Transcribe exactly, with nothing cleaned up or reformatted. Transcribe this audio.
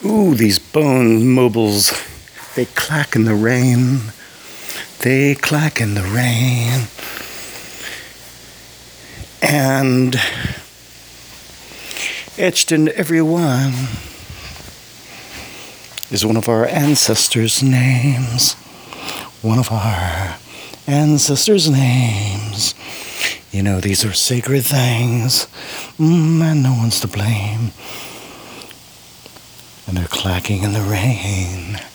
Ooh, these bone mobiles, they clack in the rain. They clack in the rain. And etched into every one is one of our ancestors' names. One of our ancestors' names. You know, these are sacred things, mm, and no one's to blame. And they're clacking in the rain.